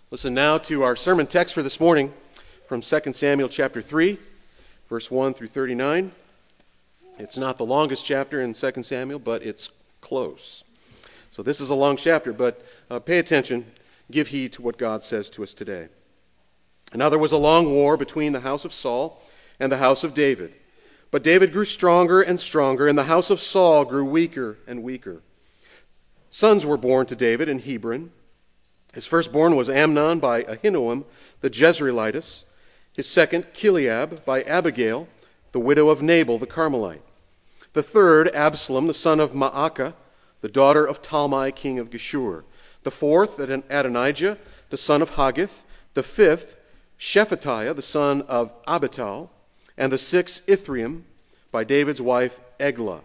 Listen now to our sermon text for this morning from 2 Samuel chapter 3, verse 1 through 39. It's not the longest chapter in 2 Samuel, but it's close. So this is a long chapter, but pay attention, give heed to what God says to us today. And now there was a long war between the house of Saul and the house of David. But David grew stronger and stronger, and the house of Saul grew weaker and weaker. Sons were born to David in Hebron. His firstborn was Amnon by Ahinoam the Jezreelitess. His second, Chileab, by Abigail, the widow of Nabal the Carmelite. The third, Absalom, the son of Maacah, the daughter of Talmai, king of Geshur. The fourth, Adonijah, the son of Haggith. The fifth, Shephatiah, the son of Abital. And the sixth, Ithream, by David's wife Eglah.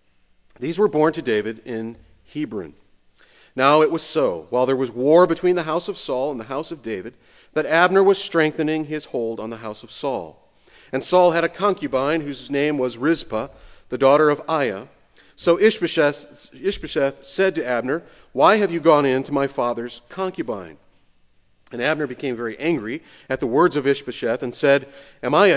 These were born to David in Hebron. Now it was so, while there was war between the house of Saul and the house of David, that Abner was strengthening his hold on the house of Saul. And Saul had a concubine whose name was Rizpah, the daughter of Aiah. So Ishbosheth said to Abner, "Why have you gone in to my father's concubine?" And Abner became very angry at the words of Ishbosheth and said, Am I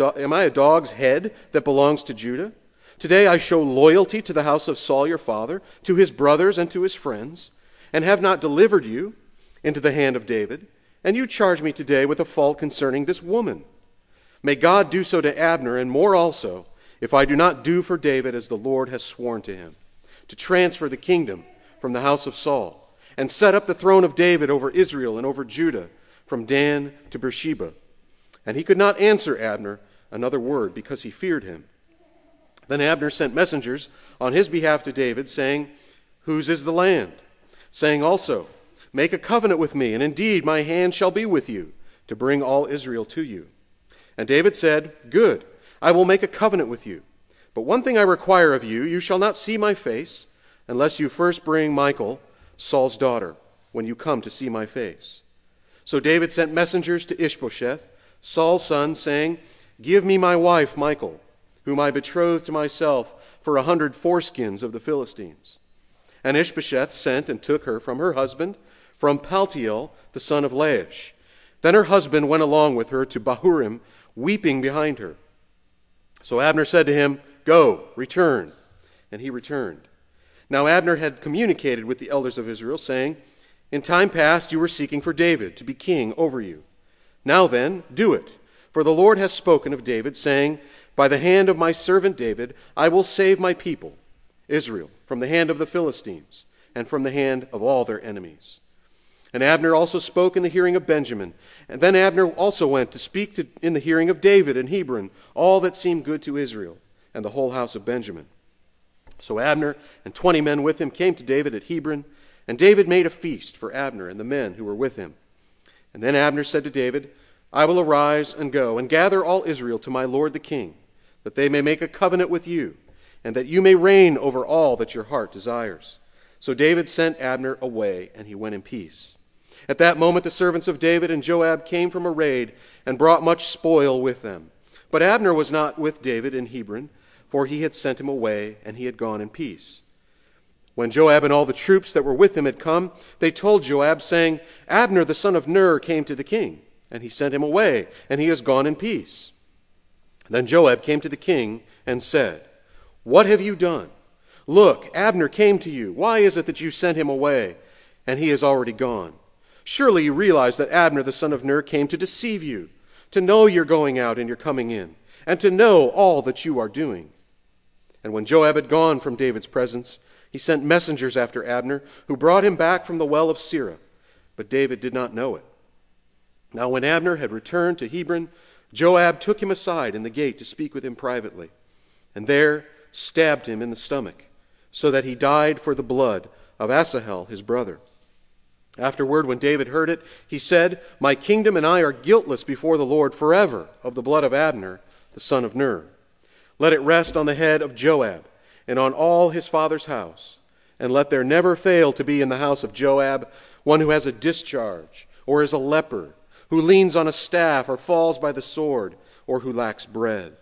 a dog's head that belongs to Judah? Today I show loyalty to the house of Saul your father, to his brothers and to his friends, and have not delivered you into the hand of David, and you charge me today with a fault concerning this woman. May God do so to Abner, and more also, if I do not do for David as the Lord has sworn to him, to transfer the kingdom from the house of Saul, and set up the throne of David over Israel and over Judah, from Dan to Beersheba. And he could not answer Abner another word, because he feared him. Then Abner sent messengers on his behalf to David, saying, Whose is the land? Saying also, Make a covenant with me, and indeed my hand shall be with you, to bring all Israel to you. And David said, Good, I will make a covenant with you. But one thing I require of you, you shall not see my face, unless you first bring Michal, Saul's daughter, when you come to see my face. So David sent messengers to Ishbosheth, Saul's son, saying, Give me my wife Michal, whom I betrothed to myself for 100 foreskins of the Philistines. And Ishbosheth sent and took her from her husband, from Paltiel, the son of Laish. Then her husband went along with her to Bahurim, weeping behind her. So Abner said to him, Go, return. And he returned. Now Abner had communicated with the elders of Israel, saying, In time past you were seeking for David to be king over you. Now then, do it, for the Lord has spoken of David, saying, By the hand of my servant David, I will save my people, Israel, from the hand of the Philistines, and from the hand of all their enemies. And Abner also spoke in the hearing of Benjamin. And then Abner also went to speak in the hearing of David in Hebron, all that seemed good to Israel, and the whole house of Benjamin. So Abner and 20 men with him came to David at Hebron, and David made a feast for Abner and the men who were with him. And then Abner said to David, I will arise and go and gather all Israel to my lord the king, that they may make a covenant with you, and that you may reign over all that your heart desires. So David sent Abner away, and he went in peace. At that moment the servants of David and Joab came from a raid and brought much spoil with them. But Abner was not with David in Hebron, for he had sent him away, and he had gone in peace. When Joab and all the troops that were with him had come, they told Joab, saying, Abner the son of Ner came to the king, and he sent him away, and he has gone in peace. Then Joab came to the king and said, What have you done? Look, Abner came to you. Why is it that you sent him away, and he is already gone? Surely you realize that Abner the son of Ner came to deceive you, to know you're going out and you're coming in, and to know all that you are doing. And when Joab had gone from David's presence, he sent messengers after Abner, who brought him back from the well of Sirah. But David did not know it. Now when Abner had returned to Hebron, Joab took him aside in the gate to speak with him privately, and there stabbed him in the stomach, so that he died for the blood of Asahel his brother. Afterward, when David heard it, he said, My kingdom and I are guiltless before the Lord forever of the blood of Abner, the son of Ner. Let it rest on the head of Joab and on all his father's house, and let there never fail to be in the house of Joab one who has a discharge, or is a leper, who leans on a staff, or falls by the sword, or who lacks bread.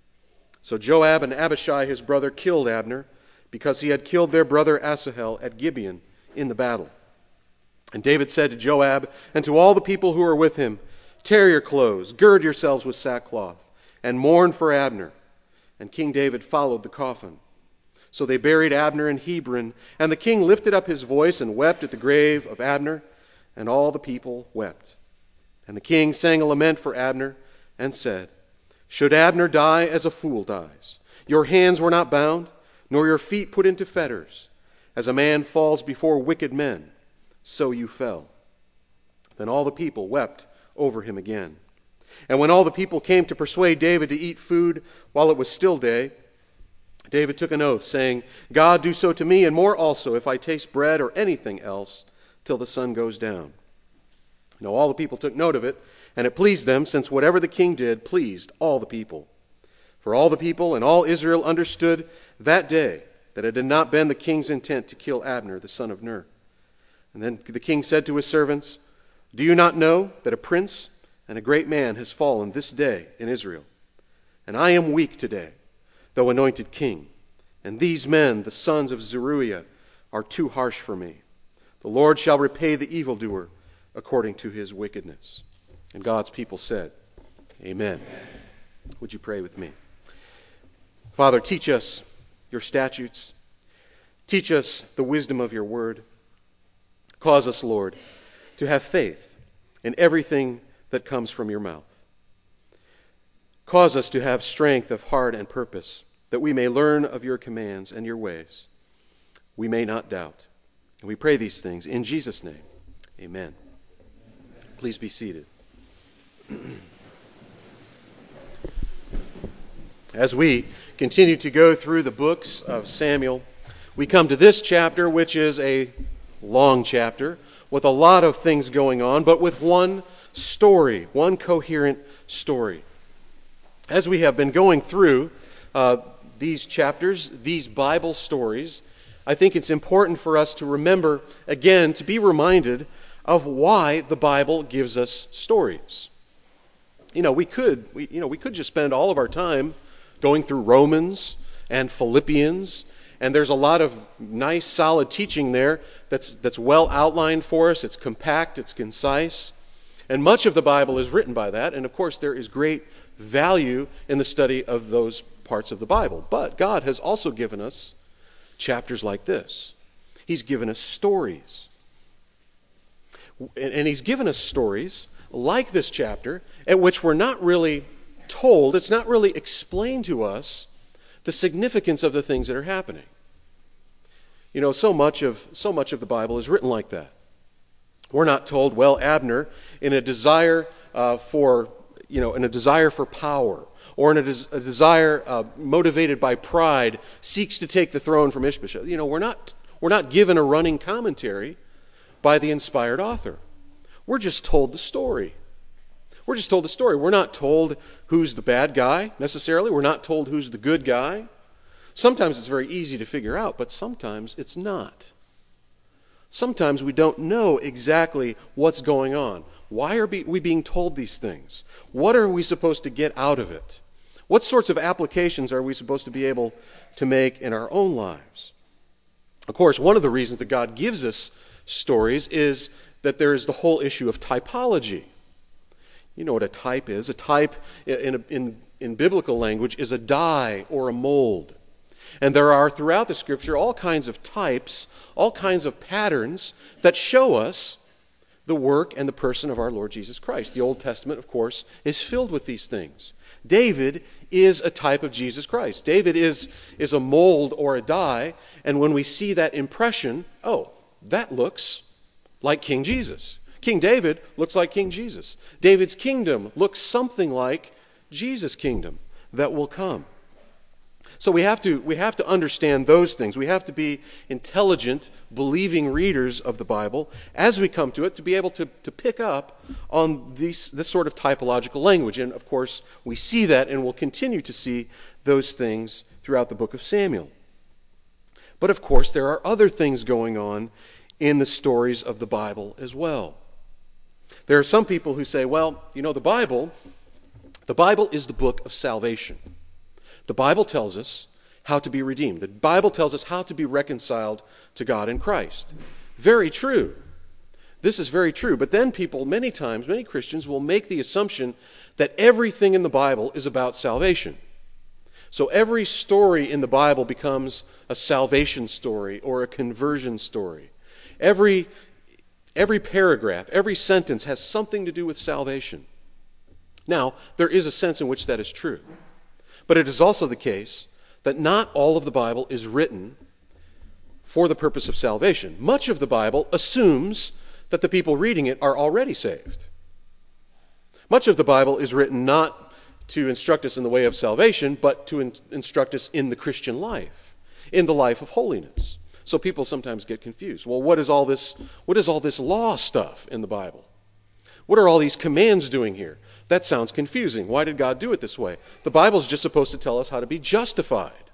So Joab and Abishai his brother killed Abner, because he had killed their brother Asahel at Gibeon in the battle. And David said to Joab and to all the people who were with him, "Tear your clothes, gird yourselves with sackcloth, and mourn for Abner." And King David followed the coffin. So they buried Abner in Hebron, and the king lifted up his voice and wept at the grave of Abner, and all the people wept. And the king sang a lament for Abner and said, "Should Abner die as a fool dies? Your hands were not bound, nor your feet put into fetters. As a man falls before wicked men, so you fell." Then all the people wept over him again. And when all the people came to persuade David to eat food while it was still day, David took an oath, saying, "God do so to me, and more also, if I taste bread or anything else till the sun goes down." Now all the people took note of it, and it pleased them, since whatever the king did pleased all the people. For all the people and all Israel understood that day that it had not been the king's intent to kill Abner, the son of Ner. And then the king said to his servants, "Do you not know that a prince and a great man has fallen this day in Israel? And I am weak today, though anointed king. And these men, the sons of Zeruiah, are too harsh for me. The Lord shall repay the evildoer according to his wickedness." And God's people said, Amen. Would you pray with me? Father, teach us your statutes. Teach us the wisdom of your word. Cause us, Lord, to have faith in everything that comes from your mouth. Cause us to have strength of heart and purpose, that we may learn of your commands and your ways. We may not doubt. And we pray these things in Jesus' name. Amen. Please be seated. As we continue to go through the books of Samuel, we come to this chapter, which is a long chapter with a lot of things going on, but with one story, one coherent story. As we have been going through these chapters, these Bible stories, I think it's important for us to remember, again, to be reminded of why the Bible gives us stories. We could just spend all of our time going through Romans and Philippians, and there's a lot of nice, solid teaching there that's well outlined for us. It's compact, it's concise, and much of the Bible is written by that, and of course there is great value in the study of those parts of the Bible. But God has also given us chapters like this. He's given us stories. And he's given us stories like this chapter at which we're not really told, it's not really explained to us the significance of the things that are happening. So much of the Bible is written like that. We're not told, well, Abner, in a desire for power, or in a desire motivated by pride, seeks to take the throne from Ishbosheth. We're not given a running commentary by the inspired author. We're just told the story. We're just told the story. We're not told who's the bad guy, necessarily. We're not told who's the good guy. Sometimes it's very easy to figure out, but sometimes it's not. Sometimes we don't know exactly what's going on. Why are we being told these things? What are we supposed to get out of it? What sorts of applications are we supposed to be able to make in our own lives? Of course, one of the reasons that God gives us stories is that there is the whole issue of typology. You know what a type is. A type in biblical language is a die or a mold. And there are throughout the Scripture all kinds of types, all kinds of patterns that show us the work and the person of our Lord Jesus Christ. The Old Testament, of course, is filled with these things. David is a type of Jesus Christ. David is a mold or a die, and when we see that impression, that looks like King Jesus. King David looks like King Jesus. David's kingdom looks something like Jesus' kingdom that will come. So we have to understand those things. We have to be intelligent, believing readers of the Bible as we come to it to be able to pick up on this sort of typological language. And of course, we see that and will continue to see those things throughout the book of Samuel. But of course, there are other things going on in the stories of the Bible as well. There are some people who say, well, the Bible is the book of salvation. The Bible tells us how to be redeemed. The Bible tells us how to be reconciled to God in Christ. Very true. This is very true. But then people, many times, many Christians will make the assumption that everything in the Bible is about salvation. So every story in the Bible becomes a salvation story or a conversion story. Every paragraph, every sentence has something to do with salvation. Now, there is a sense in which that is true. But it is also the case that not all of the Bible is written for the purpose of salvation. Much of the Bible assumes that the people reading it are already saved. Much of the Bible is written not to instruct us in the way of salvation, but to instruct us in the Christian life, in the life of holiness. So people sometimes get confused. Well, what is all this law stuff in the Bible? What are all these commands doing here? That sounds confusing. Why did God do it this way? The Bible is just supposed to tell us how to be justified.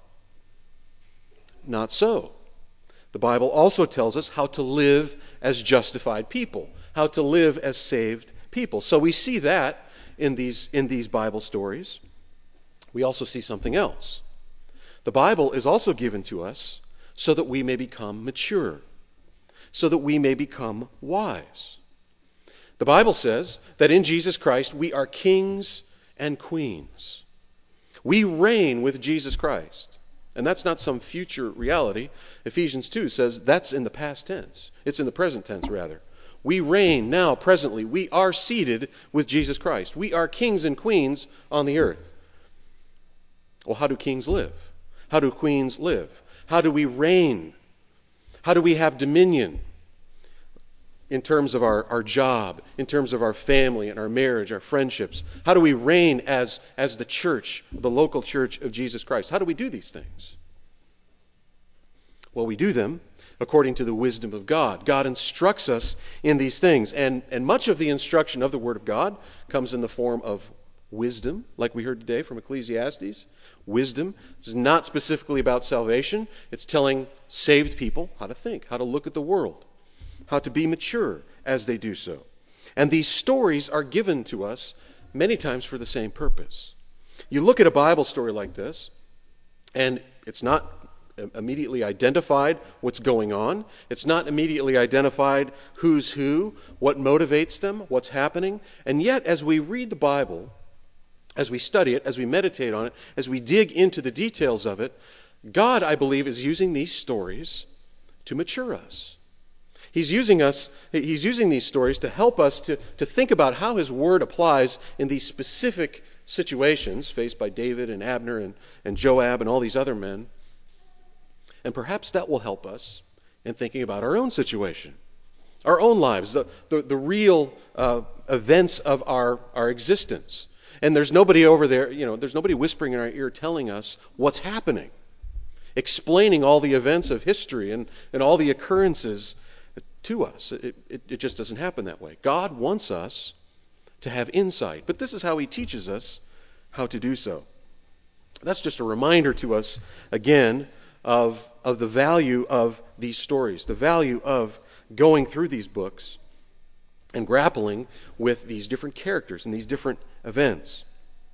Not so. The Bible also tells us how to live as justified people, how to live as saved people. So we see that in these Bible stories. We also see something else. The Bible is also given to us so that we may become mature, so that we may become wise. The Bible says that in Jesus Christ we are kings and queens. We reign with Jesus Christ. And that's not some future reality. Ephesians 2 says that's in the past tense. It's in the present tense, rather. We reign now, presently. We are seated with Jesus Christ. We are kings and queens on the earth. Well, how do kings live? How do queens live? How do we reign? How do we have dominion in terms of our job, in terms of our family and our marriage, our friendships? How do we reign as the church, the local church of Jesus Christ? How do we do these things? Well, we do them according to the wisdom of God. God instructs us in these things, and much of the instruction of the Word of God comes in the form of wisdom, like we heard today from Ecclesiastes. Wisdom is not specifically about salvation. It's telling saved people how to think, how to look at the world, how to be mature as they do so. And these stories are given to us many times for the same purpose. You look at a Bible story like this, and it's not immediately identified what's going on. It's not immediately identified who's who, what motivates them, what's happening. And yet, as we read the Bible, as we study it, as we meditate on it, as we dig into the details of it, God, I believe, is using these stories to mature us. He's using these stories to help us to think about how His Word applies in these specific situations faced by David and Abner and Joab and all these other men. And perhaps that will help us in thinking about our own situation, our own lives, the real events of our existence. And there's nobody over there, there's nobody whispering in our ear telling us what's happening, explaining all the events of history and all the occurrences to us. It just doesn't happen that way. God wants us to have insight, but this is how He teaches us how to do so. That's just a reminder to us, again, of the value of these stories, the value of going through these books and grappling with these different characters and these different events.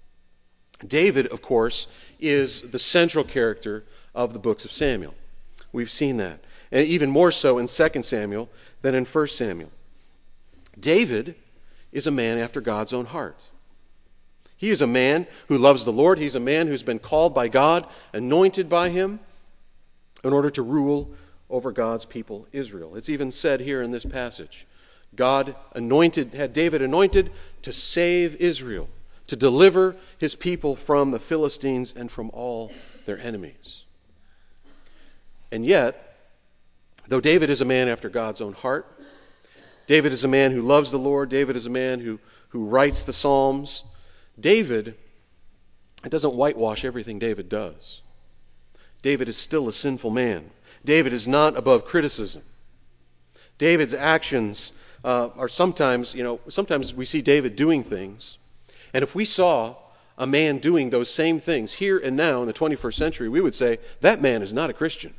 David, of course, is the central character of the books of Samuel. We've seen that. And even more so in 2 Samuel than in 1 Samuel. David is a man after God's own heart. He is a man who loves the Lord. He's a man who's been called by God, anointed by Him, in order to rule over God's people, Israel. It's even said here in this passage, God had David anointed to save Israel, to deliver His people from the Philistines and from all their enemies. And yet, though David is a man after God's own heart, David is a man who loves the Lord, David is a man who writes the Psalms, David, it doesn't whitewash everything David does. David is still a sinful man. David is not above criticism. David's actions are sometimes we see David doing things, and if we saw a man doing those same things here and now in the 21st century, we would say, that man is not a Christian.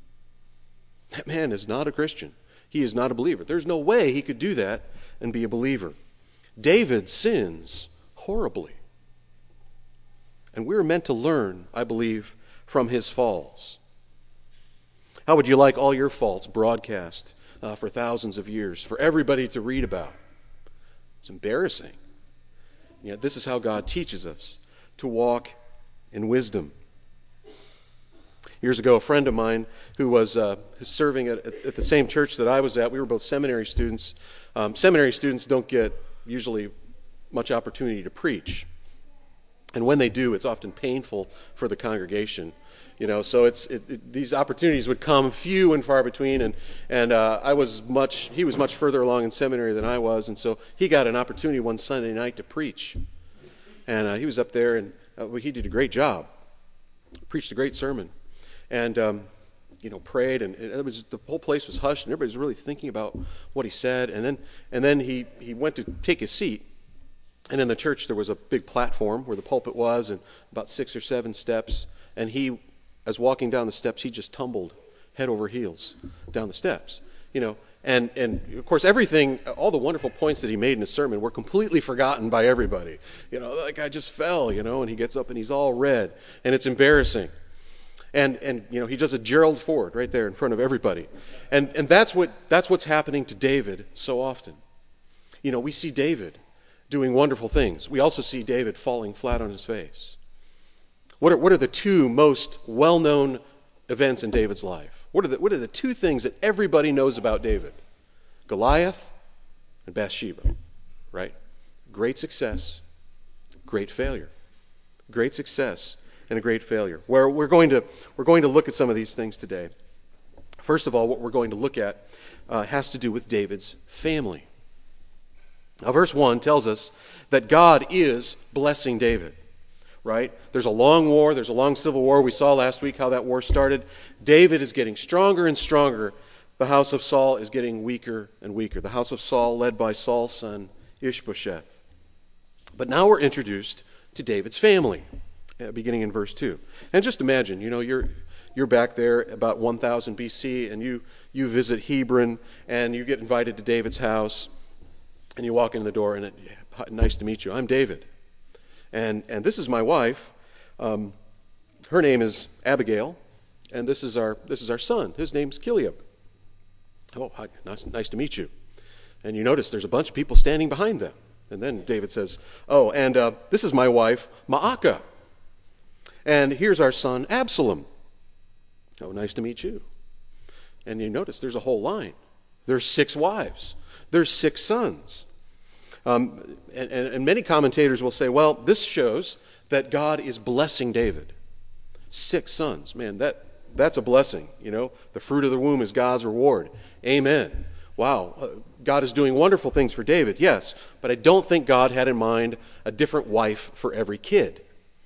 That man is not a Christian. He is not a believer. There's no way he could do that and be a believer. David sins horribly. And we're meant to learn, I believe, from his falls. How would you like all your faults broadcast for thousands of years for everybody to read about. It's embarrassing. Yet this is how God teaches us to walk in wisdom. Years ago, a friend of mine who was serving at the same church that I was at, we were both seminary students. Seminary students don't get usually much opportunity to preach. And when they do, it's often painful for the congregation. So these opportunities would come few and far between, and he was much further along in seminary than I was, and so he got an opportunity one Sunday night to preach. And he was up there, and he did a great job. Preached a great sermon. And prayed, and the whole place was hushed, and everybody was really thinking about what he said. And then he went to take his seat, and in the church there was a big platform where the pulpit was, and about 6 or 7 steps. And he, as walking down the steps, he just tumbled head over heels down the steps. And of course everything, all the wonderful points that he made in his sermon were completely forgotten by everybody. That guy just fell, and he gets up and he's all red, and it's embarrassing. And he does a Gerald Ford right there in front of everybody. And that's what's happening to David so often. We see David doing wonderful things. We also see David falling flat on his face. What are the two most well-known events in David's life? What are the two things that everybody knows about David? Goliath and Bathsheba, right? Great success, great failure. Great success and a great failure. Where we're going to look at some of these things today. First of all, what we're going to look at has to do with David's family. Now, verse 1 tells us that God is blessing David, right? There's a long war. There's a long civil war. We saw last week how that war started. David is getting stronger and stronger. The house of Saul is getting weaker and weaker. The house of Saul led by Saul's son Ishbosheth. But now we're introduced to David's family, beginning in verse 2. And just imagine, you're back there about 1000 BC, and you visit Hebron, and you get invited to David's house, and you walk in the door, and nice to meet you. I'm David. And this is my wife. Her name is Abigail, and this is our son. His name's Kiliab. Oh, hi, nice to meet you. And you notice there's a bunch of people standing behind them. And then David says, oh, and this is my wife, Maacah. And here's our son, Absalom. Oh, nice to meet you. And you notice there's a whole line. There's 6 wives. There's 6 sons. And many commentators will say, well, this shows that God is blessing David. 6 sons. Man, that's a blessing. The fruit of the womb is God's reward. Amen. Wow, God is doing wonderful things for David, yes, but I don't think God had in mind a different wife for every kid.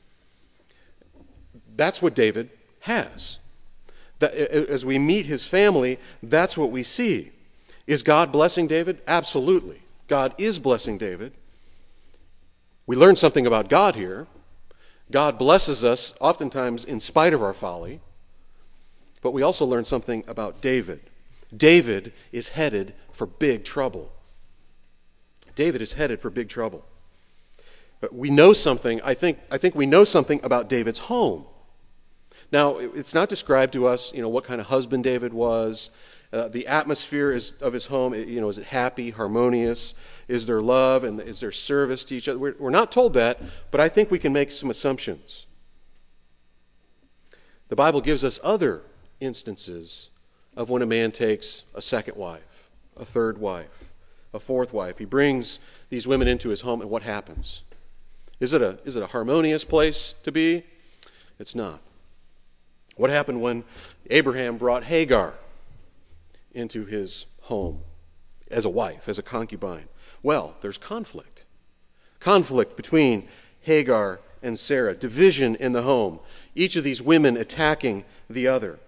That's what David has. As we meet his family, that's what we see. Is God blessing David? Absolutely. God is blessing David. We learn something about God here. God blesses us oftentimes in spite of our folly, but we also learn something about David. David is headed for big trouble. David is headed for big trouble. But we know something, I think we know something about David's home. Now, it's not described to us, what kind of husband David was. The atmosphere of his home, is it happy, harmonious? Is there love and is there service to each other? We're not told that, but I think we can make some assumptions. The Bible gives us other instances of when a man takes a second wife, a third wife, a fourth wife. He brings these women into his home, and what happens? Is it a harmonious place to be? It's not. What happened when Abraham brought Hagar into his home as a wife, as a concubine? Well, there's conflict. Conflict between Hagar and Sarah. Division in the home. Each of these women attacking the other.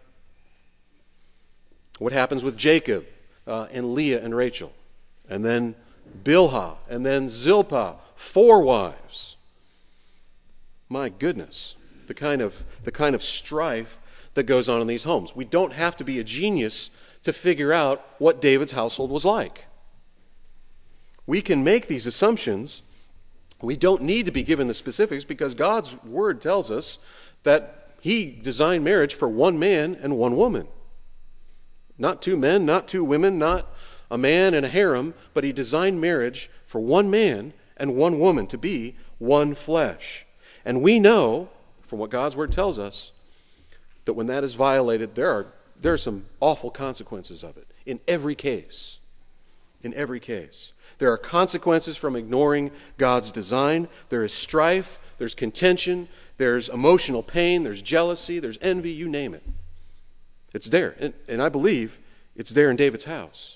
What happens with Jacob and Leah and Rachel? And then Bilhah, and then Zilpah. 4 wives. My goodness, the kind of strife that goes on in these homes. We don't have to be a genius to figure out what David's household was like. We can make these assumptions. We don't need to be given the specifics because God's word tells us that he designed marriage for one man and one woman. Not two men, not two women, not a man and a harem, but he designed marriage for one man and one woman to be one flesh. And we know, from what God's word tells us, that when that is violated, there are some awful consequences of it in every case. In every case. There are consequences from ignoring God's design. There is strife, there's contention, there's emotional pain, there's jealousy, there's envy, you name it. It's there. And I believe it's there in David's house.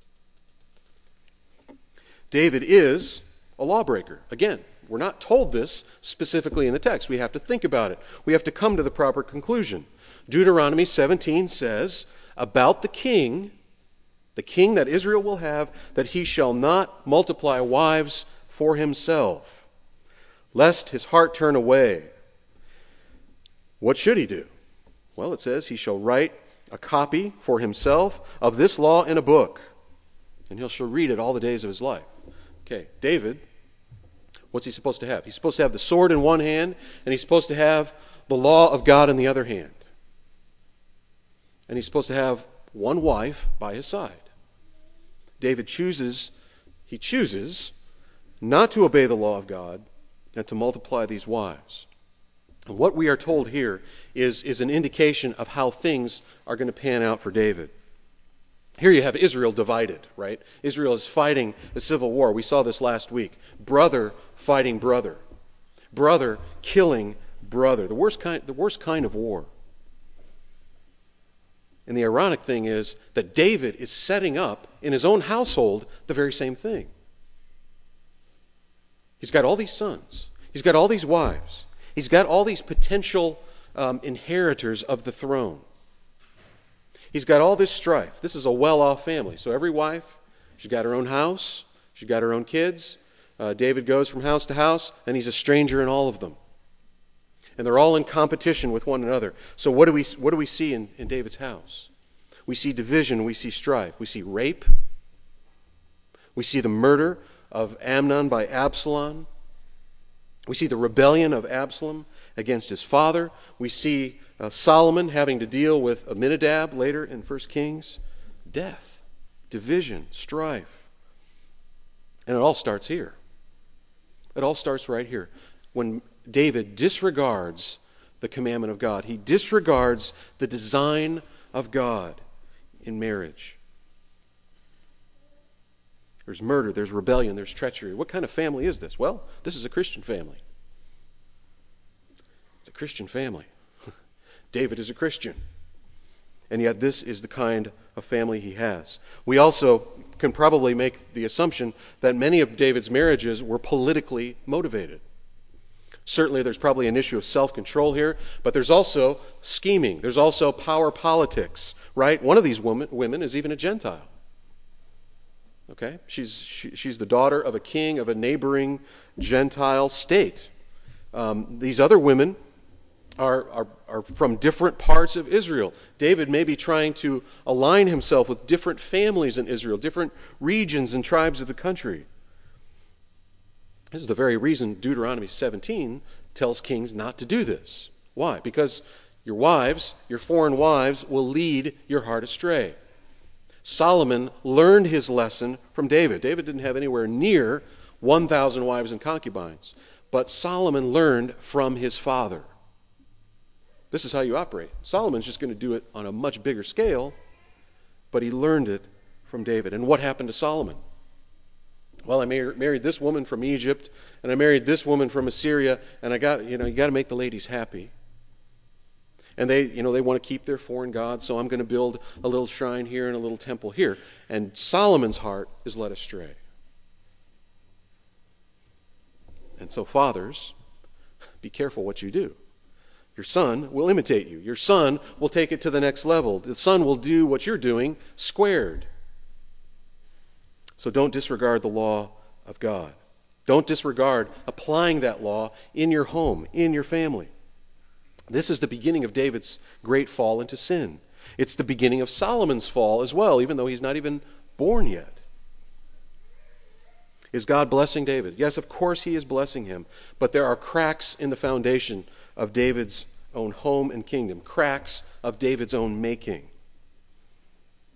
David is a lawbreaker. Again, we're not told this specifically in the text. We have to think about it. We have to come to the proper conclusion. Deuteronomy 17 says about the king that Israel will have, that he shall not multiply wives for himself, lest his heart turn away. What should he do? Well, it says he shall write a copy for himself of this law in a book, and he shall read it all the days of his life. Okay, David, what's he supposed to have? He's supposed to have the sword in one hand, and he's supposed to have the law of God in the other hand. And he's supposed to have one wife by his side. David chooses not to obey the law of God and to multiply these wives. And what we are told here is an indication of how things are going to pan out for David. Here you have Israel divided, right? Israel is fighting a civil war. We saw this last week. Brother fighting brother. Brother killing brother. The worst kind of war. And the ironic thing is that David is setting up in his own household the very same thing. He's got all these sons. He's got all these wives. He's got all these potential inheritors of the throne. He's got all this strife. This is a well-off family. So every wife, she's got her own house. She's got her own kids. David goes from house to house, and he's a stranger in all of them. And they're all in competition with one another. So what do we see in David's house? We see division. We see strife. We see rape. We see the murder of Amnon by Absalom. We see the rebellion of Absalom against his father. We see Solomon having to deal with Abinadab later in 1 Kings. Death, division, strife. And it all starts here. It all starts right here. When David disregards the commandment of God. He disregards the design of God in marriage. There's murder, there's rebellion, there's treachery. What kind of family is this? Well, this is a Christian family. It's a Christian family. David is a Christian. And yet this is the kind of family he has. We also can probably make the assumption that many of David's marriages were politically motivated. Certainly there's probably an issue of self-control here, but there's also scheming. There's also power politics, right? One of these women is even a Gentile. Okay? She's the daughter of a king of a neighboring Gentile state. These other women are from different parts of Israel. David may be trying to align himself with different families in Israel, different regions and tribes of the country. This is the very reason Deuteronomy 17 tells kings not to do this. Why? Because your wives, your foreign wives, will lead your heart astray. Solomon learned his lesson from David. David didn't have anywhere near 1,000 wives and concubines, but Solomon learned from his father. This is how you operate. Solomon's just going to do it on a much bigger scale, but he learned it from David. And what happened to Solomon? Well, I married this woman from Egypt, and I married this woman from Assyria, and you got to make the ladies happy. And they want to keep their foreign gods, so I'm going to build a little shrine here and a little temple here. And Solomon's heart is led astray. And so fathers, be careful what you do. Your son will imitate you. Your son will take it to the next level. The son will do what you're doing squared. So don't disregard the law of God. Don't disregard applying that law in your home, in your family. This is the beginning of David's great fall into sin. It's the beginning of Solomon's fall as well, even though he's not even born yet. Is God blessing David? Yes, of course he is blessing him. But there are cracks in the foundation of David's own home and kingdom. Cracks of David's own making.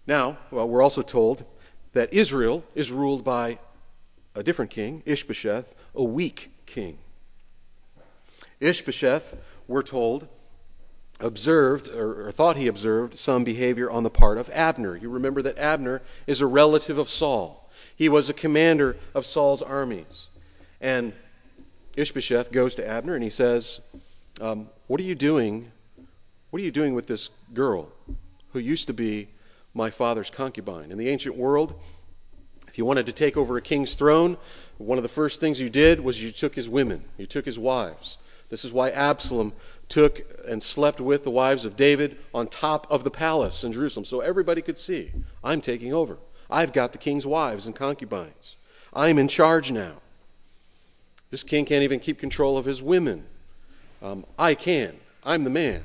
Now, well, we're also told that Israel is ruled by a different king, Ishbosheth, a weak king. Ishbosheth, we're told, observed or thought he observed some behavior on the part of Abner. You remember that Abner is a relative of Saul. He was a commander of Saul's armies. And Ishbosheth goes to Abner and he says, what are you doing? What are you doing with this girl who used to be my father's concubine? In the ancient world, if you wanted to take over a king's throne, one of the first things you did was you took his women, you took his wives. This is why Absalom took and slept with the wives of David on top of the palace in Jerusalem, so everybody could see, I'm taking over. I've got the king's wives and concubines. I'm in charge now. This king can't even keep control of his women. I can. I'm the man.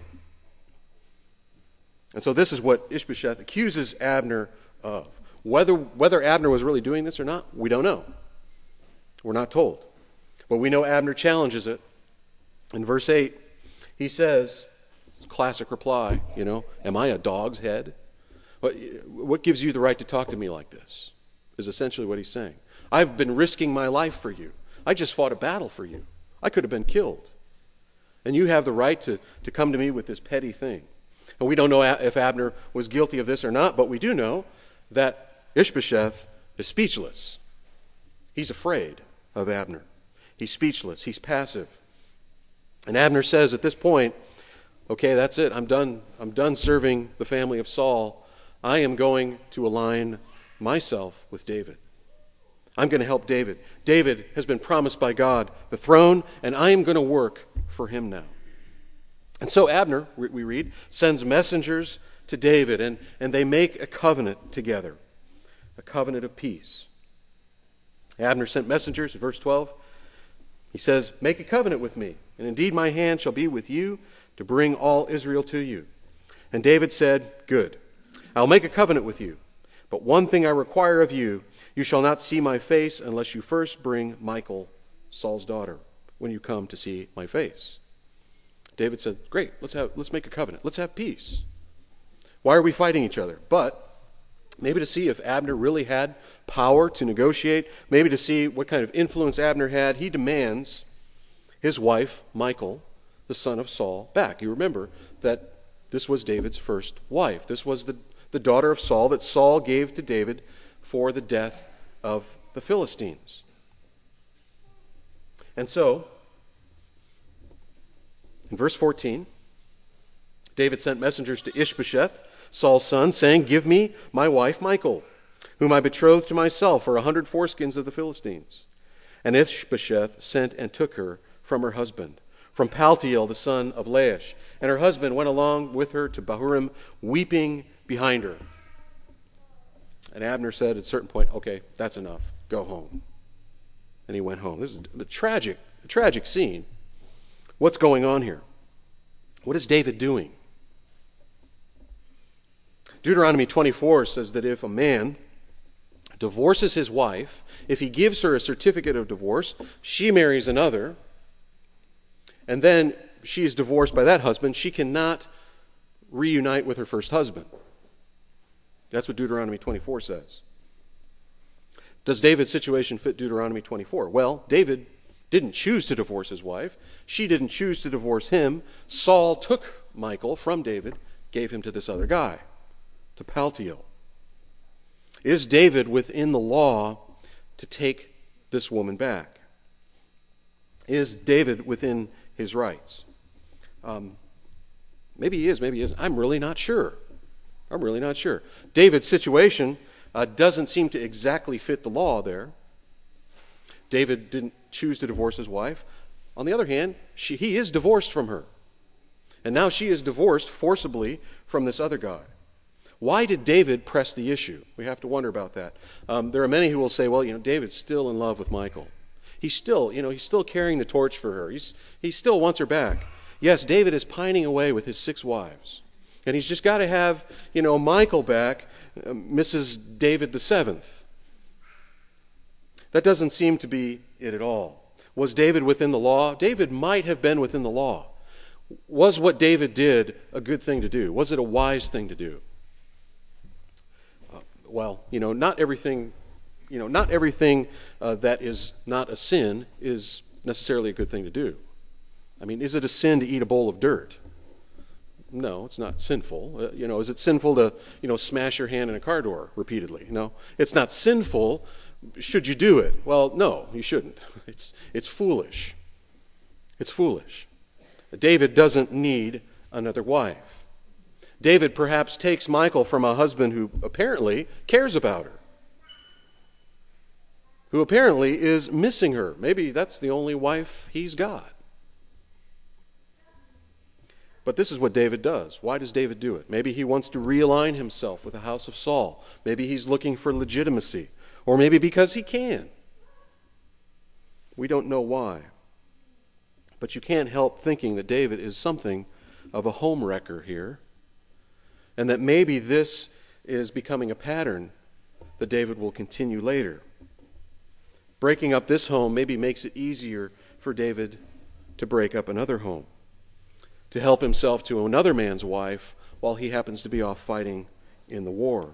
And so this is what Ishbosheth accuses Abner of. Whether Abner was really doing this or not, we don't know. We're not told. But we know Abner challenges it. In verse 8, he says, classic reply, am I a dog's head? What gives you the right to talk to me like this? Is essentially what he's saying. I've been risking my life for you. I just fought a battle for you. I could have been killed. And you have the right to come to me with this petty thing. And we don't know if Abner was guilty of this or not, but we do know that Ishbosheth is speechless. He's afraid of Abner. He's speechless. He's passive. And Abner says at this point, okay, that's it. I'm done serving the family of Saul. I am going to align myself with David. I'm going to help David. David has been promised by God the throne, and I am going to work for him now. And so Abner, we read, sends messengers to David, and they make a covenant together, a covenant of peace. Abner sent messengers, verse 12. He says, make a covenant with me, and indeed my hand shall be with you to bring all Israel to you. And David said, good, I'll make a covenant with you, but one thing I require of you, you shall not see my face unless you first bring Michal, Saul's daughter, when you come to see my face. David said, great, let's make a covenant. Let's have peace. Why are we fighting each other? But maybe to see if Abner really had power to negotiate, maybe to see what kind of influence Abner had, he demands his wife, Michal, the son of Saul, back. You remember that this was David's first wife. This was the daughter of Saul that Saul gave to David for the death of the Philistines. And so, in verse 14, David sent messengers to Ishbosheth, Saul's son, saying, give me my wife Michal, whom I betrothed to myself for 100 foreskins of the Philistines. And Ishbosheth sent and took her from her husband, from Paltiel, the son of Laish. And her husband went along with her to Bahurim, weeping behind her. And Abner said at a certain point, okay, that's enough. Go home. And he went home. This is a tragic scene. What's going on here? What is David doing? Deuteronomy 24 says that if a man divorces his wife, if he gives her a certificate of divorce, she marries another, and then she is divorced by that husband, she cannot reunite with her first husband. That's what Deuteronomy 24 says. Does David's situation fit Deuteronomy 24? Well, David didn't choose to divorce his wife. She didn't choose to divorce him. Saul took Michal from David, gave him to this other guy, to Paltiel. Is David within the law to take this woman back? Is David within his rights? Maybe he is, maybe he isn't. I'm really not sure. David's situation doesn't seem to exactly fit the law there. David didn't choose to divorce his wife. On the other hand, he is divorced from her. And now she is divorced forcibly from this other guy. Why did David press the issue? We have to wonder about that. There are many who will say, well, David's still in love with Michal. He's still carrying the torch for her. He still wants her back. Yes, David is pining away with his 6 wives. And he's just got to have, Michal back, Mrs. David the 7th. That doesn't seem to be it at all. Was David within the law? David might have been within the law. Was what David did a good thing to do? Was it a wise thing to do? not everything, that is not a sin is necessarily a good thing to do. I mean, is it a sin to eat a bowl of dirt? No, it's not sinful. Is it sinful to, smash your hand in a car door repeatedly? No, it's not sinful. Should you do it? Well, no, you shouldn't. It's foolish. It's foolish. David doesn't need another wife. David perhaps takes Michal from a husband who apparently cares about her, who apparently is missing her. Maybe that's the only wife he's got. But this is what David does. Why does David do it? Maybe he wants to realign himself with the house of Saul. Maybe he's looking for legitimacy. Or maybe because he can. We don't know why. But you can't help thinking that David is something of a homewrecker here, and that maybe this is becoming a pattern that David will continue later. Breaking up this home maybe makes it easier for David to break up another home, to help himself to another man's wife while he happens to be off fighting in the war.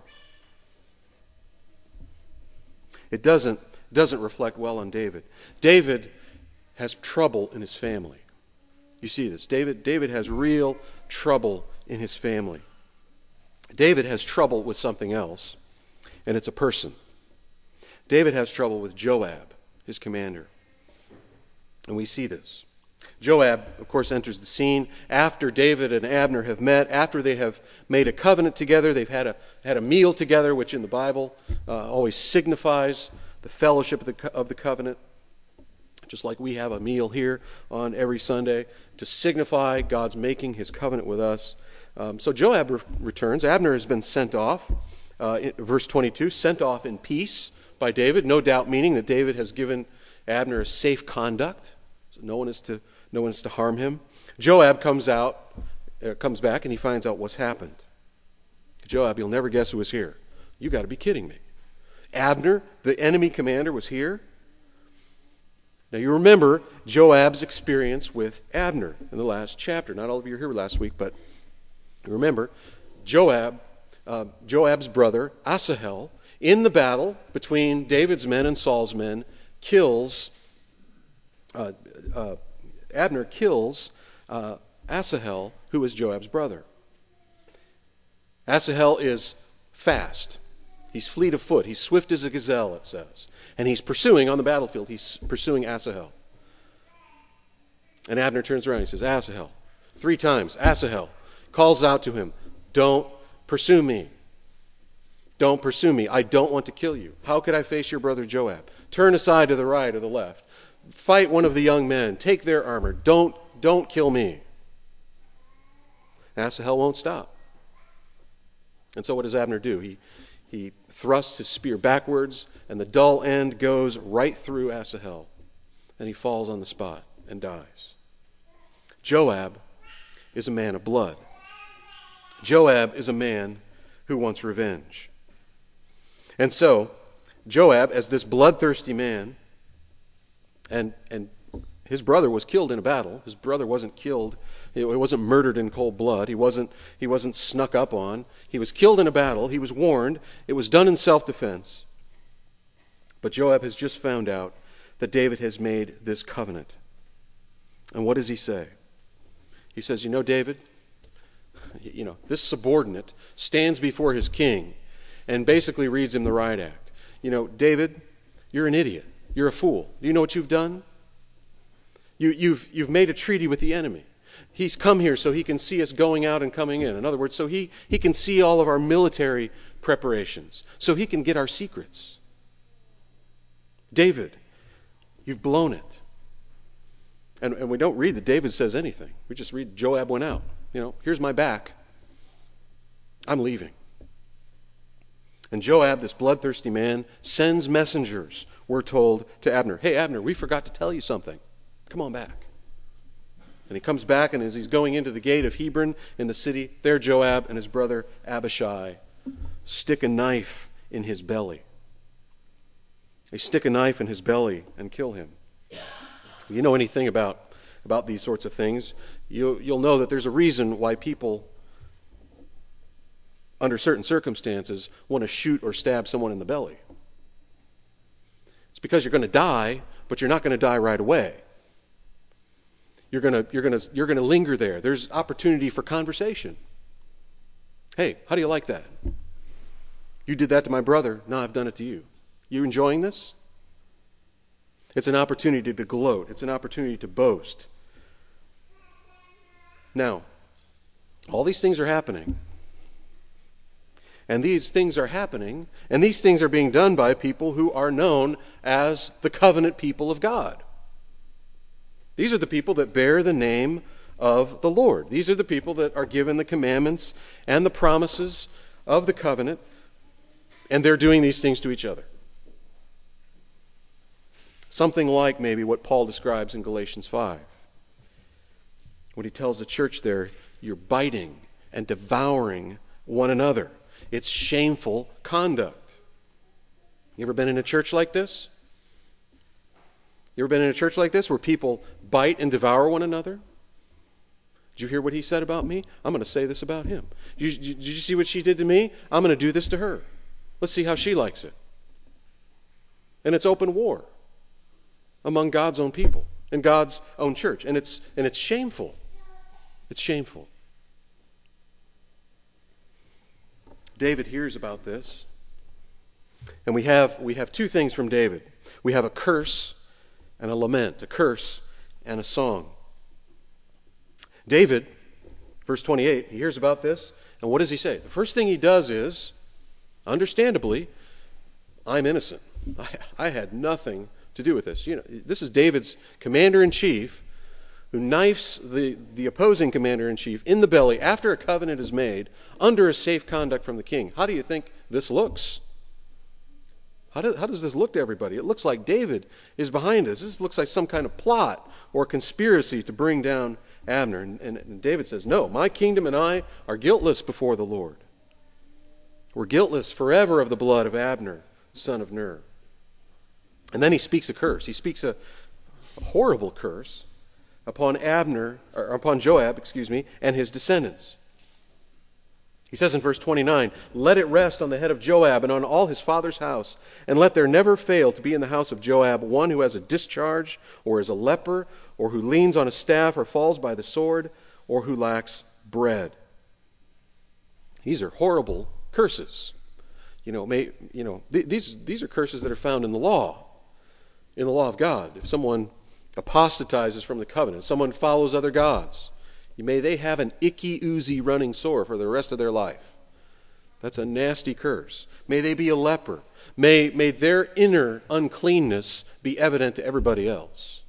It doesn't reflect well on David. David has trouble in his family. You see this. David has real trouble in his family. David has trouble with something else, and it's a person. David has trouble with Joab, his commander. And we see this. Joab, of course, enters the scene after David and Abner have met, after they have made a covenant together. They've had a meal together, which in the Bible always signifies the fellowship of the covenant, just like we have a meal here on every Sunday to signify God's making his covenant with us. So Joab returns. Abner has been sent off, verse 22, sent off in peace by David, no doubt meaning that David has given Abner a safe conduct, so no one is to harm him. Joab comes back, and he finds out what's happened. Joab, you'll never guess who was here. You got to be kidding me. Abner, the enemy commander, was here. Now you remember Joab's experience with Abner in the last chapter. Not all of you were here last week, but you remember Joab's brother Asahel, in the battle between David's men and Saul's men, Abner kills Asahel, who is Joab's brother. Asahel is fast. He's fleet of foot. He's swift as a gazelle, it says. And he's pursuing on the battlefield. He's pursuing Asahel. And Abner turns around and he says, Asahel. 3 times, Asahel calls out to him, don't pursue me. Don't pursue me. I don't want to kill you. How could I face your brother Joab? Turn aside to the right or the left. Fight one of the young men. Take their armor. Don't kill me. Asahel won't stop. And so what does Abner do? He thrusts his spear backwards, and the dull end goes right through Asahel, and he falls on the spot and dies. Joab is a man of blood. Joab is a man who wants revenge. And so, Joab, as this bloodthirsty man, and his brother was killed in a battle. His brother wasn't killed. He wasn't murdered in cold blood. He wasn't snuck up on. He was killed in a battle. He was warned. It was done in self-defense. But Joab has just found out that David has made this covenant. And what does he say? He says, David, this subordinate stands before his king and basically reads him the riot act. David, you're an idiot. You're a fool. Do you know what you've done? You've made a treaty with the enemy. He's come here so he can see us going out and coming in. In other words, so he can see all of our military preparations, so he can get our secrets. David, you've blown it. And we don't read that David says anything. We just read Joab went out. Here's my back. I'm leaving. And Joab, this bloodthirsty man, sends messengers, we're told, to Abner. Hey, Abner, we forgot to tell you something. Come on back. And he comes back, and as he's going into the gate of Hebron in the city, there Joab and his brother Abishai stick a knife in his belly. They stick a knife in his belly and kill him. If you know anything about these sorts of things, you'll know that there's a reason why people under certain circumstances, want to shoot or stab someone in the belly. It's because you're going to die, but you're not going to die right away. You're going to linger there. There's opportunity for conversation. Hey, how do you like that? You did that to my brother. Now I've done it to you. You enjoying this? It's an opportunity to gloat. It's an opportunity to boast. Now, all these things are happening. And these things are happening, and these things are being done by people who are known as the covenant people of God. These are the people that bear the name of the Lord. These are the people that are given the commandments and the promises of the covenant, and they're doing these things to each other. Something like maybe what Paul describes in Galatians 5. When he tells the church there, you're biting and devouring one another. It's shameful conduct. You ever been in a church like this? You ever been in a church like this where people bite and devour one another? Did you hear what he said about me? I'm going to say this about him. Did you see what she did to me? I'm going to do this to her. Let's see how she likes it. And it's open war among God's own people in God's own church. And it's shameful. It's shameful. David hears about this. And we have two things from David. We have a curse and a lament, a curse and a song. David, verse 28, he hears about this, and what does he say? The first thing he does is, understandably, I'm innocent. I had nothing to do with this. You know, this is David's commander-in-chief who knifes the opposing commander-in-chief in the belly after a covenant is made under a safe conduct from the king. How do you think this looks? How does this look to everybody? It looks like David is behind this. This looks like some kind of plot or conspiracy to bring down Abner. And David says, no, my kingdom and I are guiltless before the Lord. We're guiltless forever of the blood of Abner, son of Ner. And then he speaks a curse. He speaks a horrible curse upon Joab, and his descendants. He says in verse 29, let it rest on the head of Joab and on all his father's house, and let there never fail to be in the house of Joab one who has a discharge, or is a leper, or who leans on a staff, or falls by the sword, or who lacks bread. These are horrible curses. These are curses that are found in the law of God. If someone apostatizes from the covenant, someone follows other gods, may they have an icky, oozy running sore for the rest of their life. That's a nasty curse. May they be a leper. May their inner uncleanness be evident to everybody else.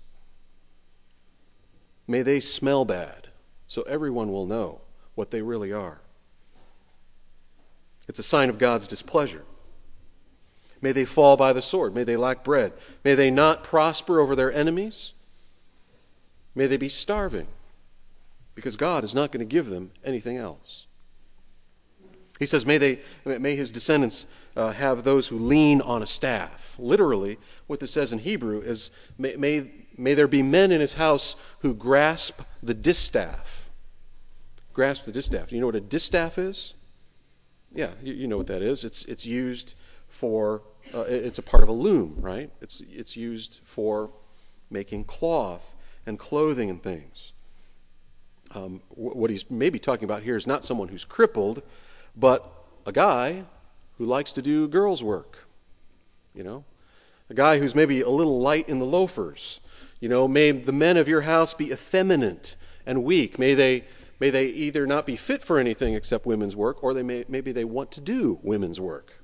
May they smell bad, so everyone will know what they really are. It's a sign of God's displeasure. May they fall by the sword. May they lack bread. May they not prosper over their enemies. May they be starving, because God is not going to give them anything else. He says, may his descendants have those who lean on a staff. Literally, what this says in Hebrew is, may there be men in his house who grasp the distaff. Grasp the distaff. You know what a distaff is? Yeah, you know what that is. It's used for, it's a part of a loom, right? It's used for making cloth and clothing and things. What he's maybe talking about here is not someone who's crippled, but a guy who likes to do girls' work. A guy who's maybe a little light in the loafers. May the men of your house be effeminate and weak. May they either not be fit for anything except women's work, or maybe they want to do women's work.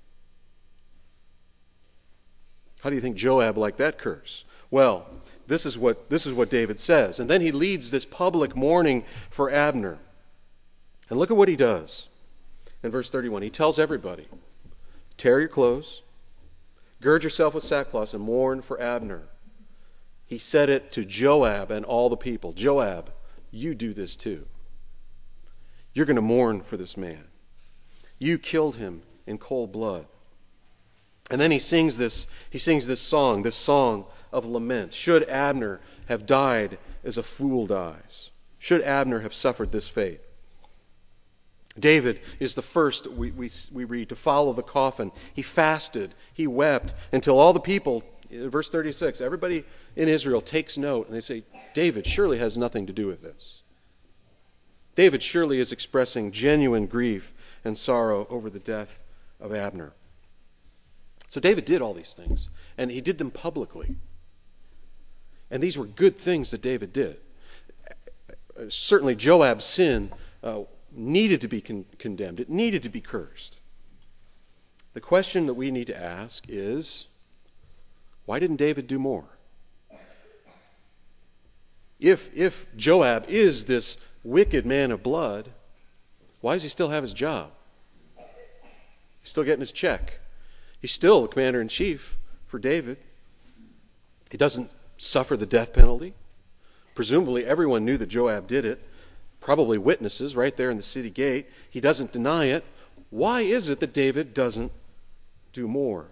How do you think Joab liked that curse? Well, this is what David says. And then he leads this public mourning for Abner. And look at what he does. In verse 31, he tells everybody, tear your clothes, gird yourself with sackcloth, and mourn for Abner. He said it to Joab and all the people. Joab, you do this too. You're going to mourn for this man. You killed him in cold blood. And then he sings this song of lament. Should Abner have died as a fool dies? Should Abner have suffered this fate? David is the first, we read, to follow the coffin. He fasted, he wept, until all the people, verse 36, everybody in Israel takes note, and they say, David surely has nothing to do with this. David surely is expressing genuine grief and sorrow over the death of Abner. So David did all these things, and he did them publicly. And these were good things that David did. Certainly Joab's sin needed to be condemned. It needed to be cursed. The question that we need to ask is, why didn't David do more? If Joab is this wicked man of blood, why does he still have his job? He's still getting his check. He's still the commander-in-chief for David. He doesn't suffer the death penalty. Presumably everyone knew that Joab did it. Probably witnesses right there in the city gate. He doesn't deny it. Why is it that David doesn't do more?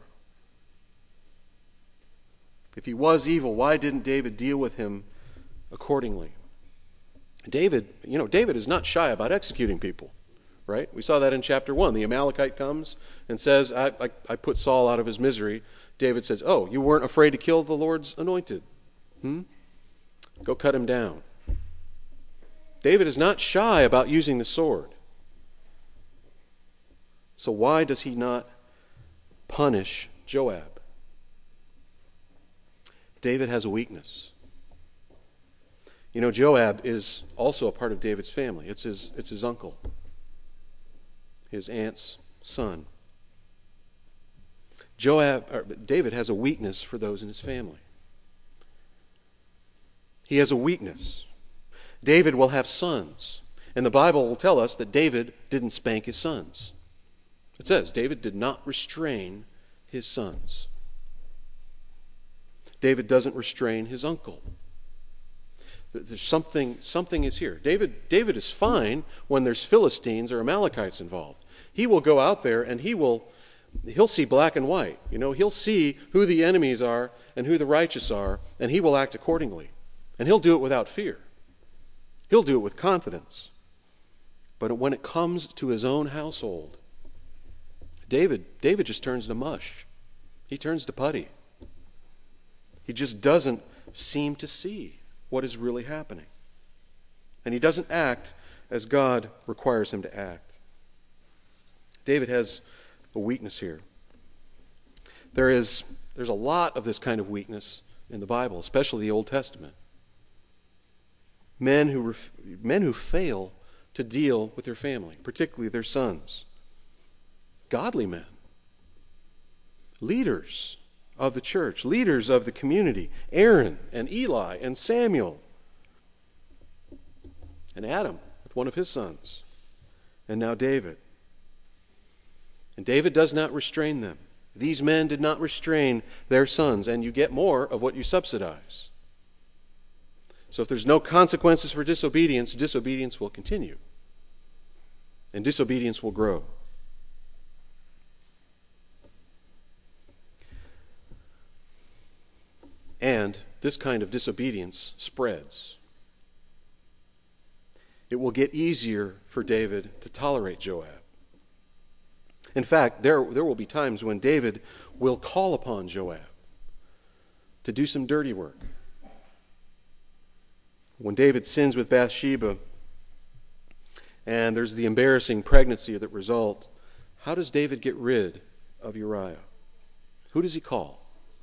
If he was evil, why didn't David deal with him accordingly? David is not shy about executing people, right? We saw that in chapter 1. The Amalekite comes and says, I put Saul out of his misery. David says, oh, you weren't afraid to kill the Lord's anointed? Go cut him down. David is not shy about using the sword. So why does he not punish Joab? David has a weakness. Joab is also a part of David's family. It's his uncle, his aunt's son. David has a weakness for those in his family. He has a weakness. David will have sons, and the Bible will tell us that David didn't spank his sons. It says David did not restrain his sons. David doesn't restrain his uncle. There's something is here. David is fine when there's Philistines or Amalekites involved. He will go out there and he'll see black and white. He'll see who the enemies are and who the righteous are, and he will act accordingly. And he'll do it without fear. He'll do it with confidence. But when it comes to his own household, David just turns to mush. He turns to putty. He just doesn't seem to see what is really happening. And he doesn't act as God requires him to act. David has a weakness here. There's a lot of this kind of weakness in the Bible, especially the Old Testament. Men who fail to deal with their family, particularly their sons. Godly men. Leaders of the church, leaders of the community. Aaron and Eli and Samuel. And Adam with one of his sons. And now David. And David does not restrain them. These men did not restrain their sons, and you get more of what you subsidize. So if there's no consequences for disobedience, disobedience will continue. And disobedience will grow. And this kind of disobedience spreads. It will get easier for David to tolerate Joab. In fact, there will be times when David will call upon Joab to do some dirty work. When David sins with Bathsheba and there's the embarrassing pregnancy that results, how does David get rid of Uriah? Who does he call?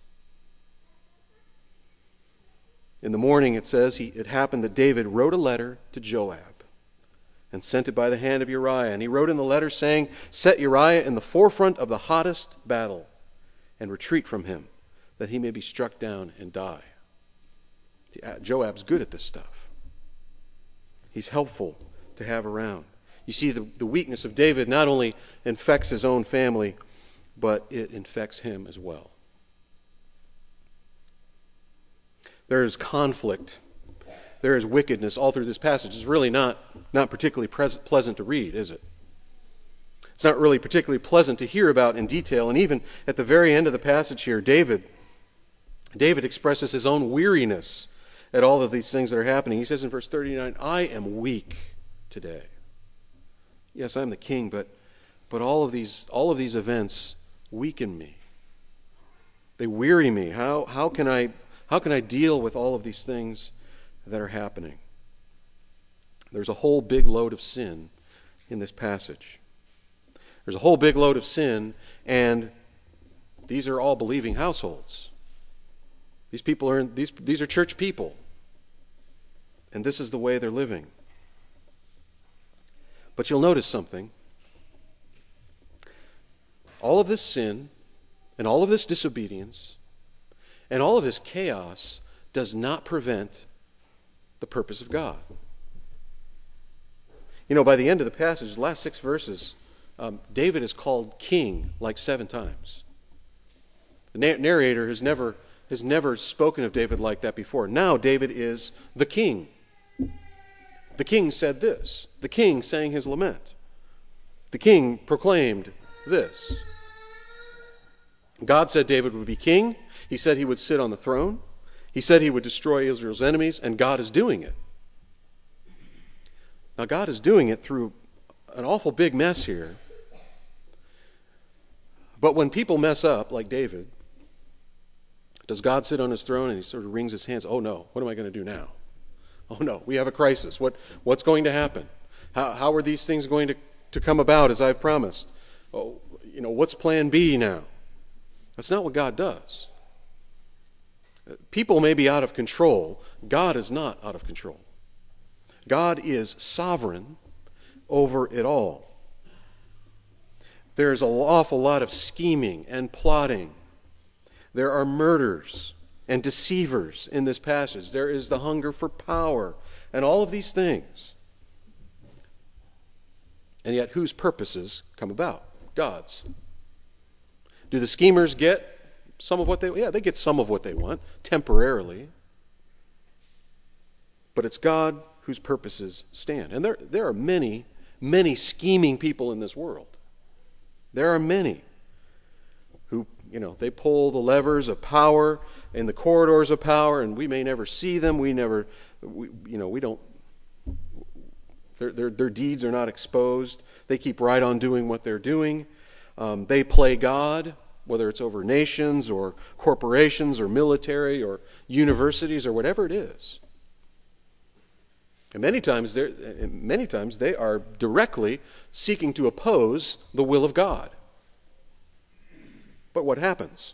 In the morning it says it happened that David wrote a letter to Joab and sent it by the hand of Uriah. And he wrote in the letter saying, set Uriah in the forefront of the hottest battle and retreat from him, that he may be struck down and die. Joab's good at this stuff. He's helpful to have around. You see, the weakness of David not only infects his own family, but it infects him as well. There is conflict. There is wickedness all through this passage. It's really not particularly pleasant to read, is it? It's not really particularly pleasant to hear about in detail. And even at the very end of the passage here, David expresses his own weariness at all of these things that are happening. He says in verse 39, I am weak today. Yes, I'm the king, but all of these events weaken me. They weary me. How can I deal with all of these things that are happening? There's a whole big load of sin in this passage. There's a whole big load of sin, and these are all believing households. These people are these are church people, and this is the way they're living. But you'll notice something. All of this sin and all of this disobedience and all of this chaos does not prevent the purpose of God. You know, by the end of the passage, the last 6 verses, David is called king like 7 times. The narrator has never spoken of David like that before. Now David is the king. The king said this. The king sang his lament. The king proclaimed this. God said David would be king. He said he would sit on the throne. He said he would destroy Israel's enemies, and God is doing it. Now, God is doing it through an awful big mess here. But when people mess up, like David, does God sit on his throne and he sort of wrings his hands? Oh no, what am I going to do now? Oh no, we have a crisis. What's going to happen? How are these things going to come about as I've promised? Oh, what's plan B now? That's not what God does. People may be out of control. God is not out of control. God is sovereign over it all. There's an awful lot of scheming and plotting. There are murders and deceivers in this passage. There is the hunger for power and all of these things. And yet, whose purposes come about? God's. Do the schemers get some of what they want? Yeah, they get some of what they want, temporarily. But it's God whose purposes stand. And there are many, many scheming people in this world. There are many who, they pull the levers of power in the corridors of power, and we may never see them. We don't. Their deeds are not exposed. They keep right on doing what they're doing. They play God, whether it's over nations or corporations or military or universities or whatever it is. And many times they are directly seeking to oppose the will of God. But what happens?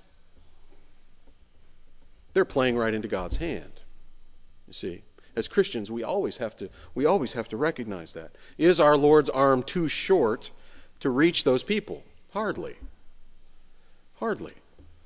They're playing right into God's hand. You see, as Christians, we always have to recognize that. Is our Lord's arm too short to reach those people? Hardly. Hardly.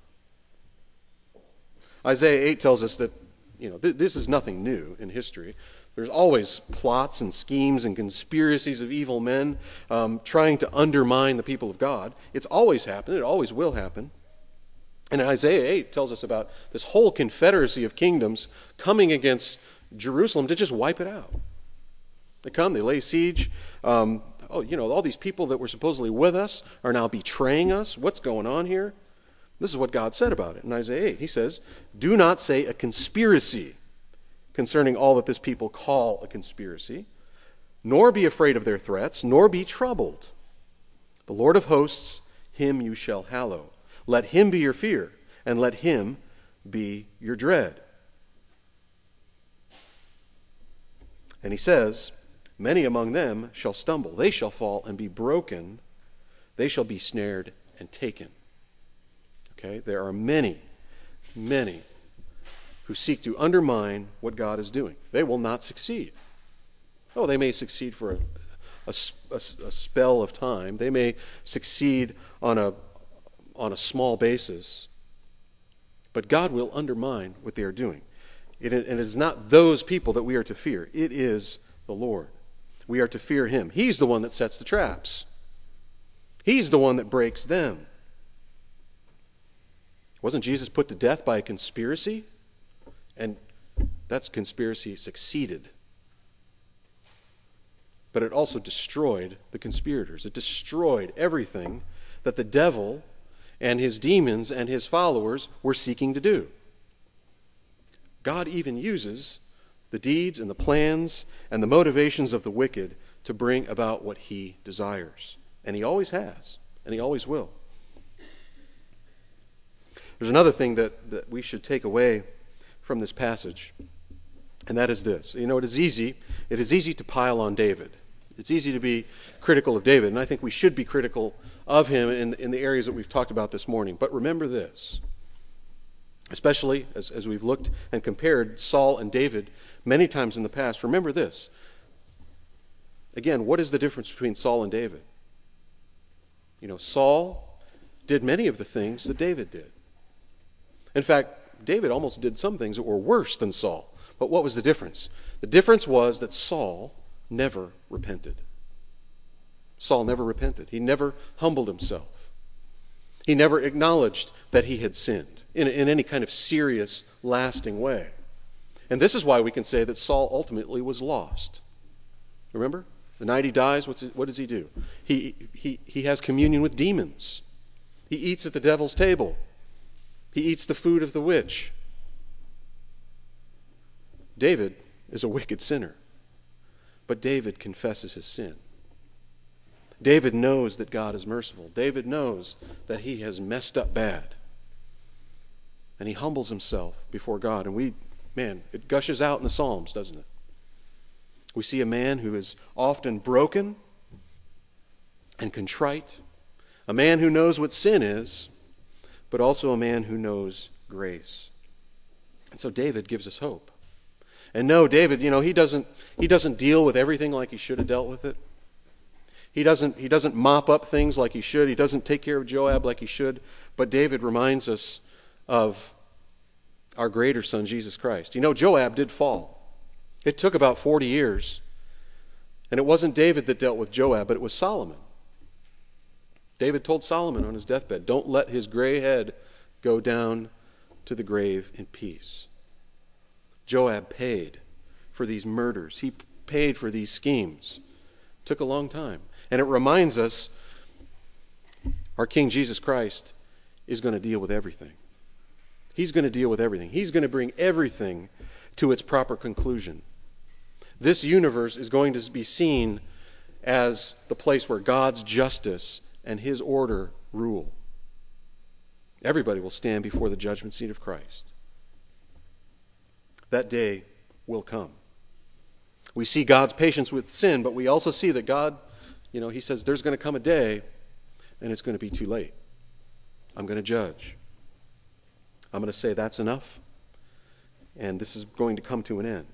Isaiah 8 tells us that, this is nothing new in history. There's always plots and schemes and conspiracies of evil men trying to undermine the people of God. It's always happened. It always will happen. And Isaiah 8 tells us about this whole confederacy of kingdoms coming against Jerusalem to just wipe it out. They come, they lay siege. All these people that were supposedly with us are now betraying us. What's going on here? This is what God said about it in Isaiah 8. He says, "Do not say a conspiracy concerning all that this people call a conspiracy, nor be afraid of their threats, nor be troubled. The Lord of hosts, him you shall hallow. Let him be your fear, and let him be your dread." And he says, "Many among them shall stumble. They shall fall and be broken. They shall be snared and taken." Okay, there are many, many who seek to undermine what God is doing. They will not succeed. Oh, they may succeed for a spell of time. They may succeed on a small basis. But God will undermine what they are doing. And it is not those people that we are to fear. It is the Lord. We are to fear him. He's the one that sets the traps. He's the one that breaks them. Wasn't Jesus put to death by a conspiracy? And that conspiracy succeeded. But it also destroyed the conspirators. It destroyed everything that the devil and his demons and his followers were seeking to do. God even uses the deeds and the plans and the motivations of the wicked to bring about what he desires. And he always has, and he always will. There's another thing that we should take away from this passage, and that is this. You know, it is easy to pile on David. It's easy to be critical of David, and I think we should be critical of him in the areas that we've talked about this morning. But remember this, especially as we've looked and compared Saul and David many times in the past, remember this. Again, what is the difference between Saul and David? You know, Saul did many of the things that David did. In fact, David almost did some things that were worse than Saul. But what was the difference? The difference was that Saul never repented. Saul never repented. He never humbled himself. He never acknowledged that he had sinned in any kind of serious, lasting way. And this is why we can say that Saul ultimately was lost. Remember? The night he dies, what does he do? He has communion with demons. He eats at the devil's table. He eats the food of the witch. David is a wicked sinner, but David confesses his sin. David knows that God is merciful. David knows that he has messed up bad. And he humbles himself before God. And it gushes out in the Psalms, doesn't it? We see a man who is often broken and contrite, a man who knows what sin is, but also a man who knows grace. And so David gives us hope. And no, David, he doesn't deal with everything like he should have dealt with it. He doesn't mop up things like he should. He doesn't take care of Joab like he should. But David reminds us of our greater son, Jesus Christ. Joab did fall. It took about 40 years. And it wasn't David that dealt with Joab, but it was Solomon. David told Solomon on his deathbed, don't let his gray head go down to the grave in peace. Joab paid for these murders. He paid for these schemes. It took a long time. And it reminds us our King Jesus Christ is going to deal with everything. He's going to deal with everything. He's going to bring everything to its proper conclusion. This universe is going to be seen as the place where God's justice and his order rule. Everybody will stand before the judgment seat of Christ. That day will come. We see God's patience with sin, but we also see that God, he says there's going to come a day and it's going to be too late. I'm going to judge. I'm going to say that's enough, and this is going to come to an end.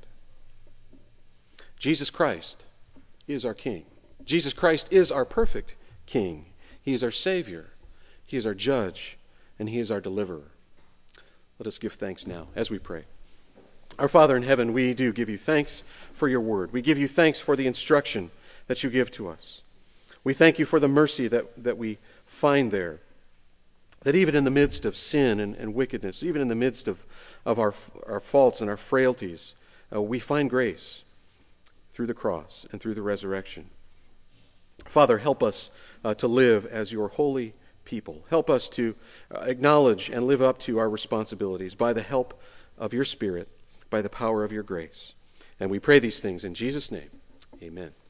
Jesus Christ is our King. Jesus Christ is our perfect King. He is our Savior. He is our Judge, and he is our Deliverer. Let us give thanks now as we pray. Our Father in heaven, we do give you thanks for your word. We give you thanks for the instruction that you give to us. We thank you for the mercy that we find there, that even in the midst of sin and wickedness, even in the midst of our faults and our frailties, we find grace through the cross and through the resurrection. Father, help us to live as your holy people. Help us to acknowledge and live up to our responsibilities by the help of your Spirit, by the power of your grace. And we pray these things in Jesus' name. Amen.